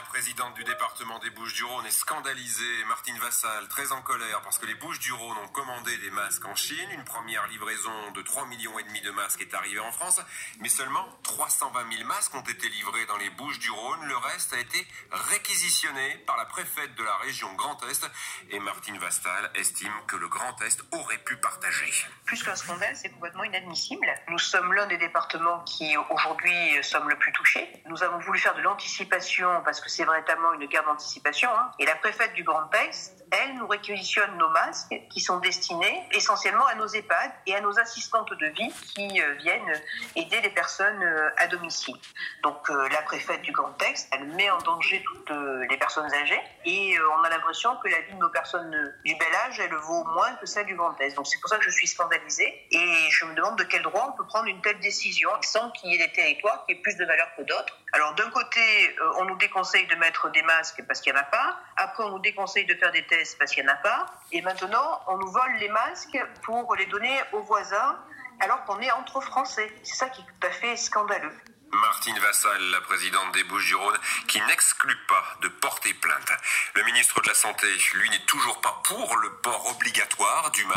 La présidente du département des Bouches-du-Rhône est scandalisée. Martine Vassal, très en colère parce que les Bouches-du-Rhône ont commandé des masques en Chine. Une première livraison de 3,5 millions de masques est arrivée en France. Mais seulement 320 000 masques ont été livrés dans les Bouches-du-Rhône. Le reste a été réquisitionné par la préfète de la région Grand Est. Et Martine Vassal estime que le Grand Est aurait pu partager. Plus qu'un scandale, c'est complètement inadmissible. Nous sommes l'un des départements qui aujourd'hui sommes le plus touchés. Nous avons voulu faire de l'anticipation parce que c'est véritablement une guerre d'anticipation. Et la préfète du Grand Est, elle, nous réquisitionne nos masques qui sont destinés essentiellement à nos EHPAD et à nos assistantes de vie qui viennent aider les personnes à domicile. Donc la préfète du Grand Est, elle met en danger toutes les personnes âgées et on a l'impression que la vie de nos personnes du bel âge, elle vaut moins que celle du Grand Est. Donc c'est pour ça que je suis scandalisée et je me demande de quel droit on peut prendre une telle décision sans qu'il y ait des territoires qui aient plus de valeur que d'autres. Alors d'un côté, on nous déconseille de mettre des masques parce qu'il n'y en a pas. Après, on nous déconseille de faire des tests parce qu'il n'y en a pas. Et maintenant, on nous vole les masques pour les donner aux voisins alors qu'on est entre Français. C'est ça qui est tout à fait scandaleux. Martine Vassal, la présidente des Bouches-du-Rhône, qui n'exclut pas de porter plainte. Le ministre de la Santé, lui, n'est toujours pas pour le port obligatoire du masque.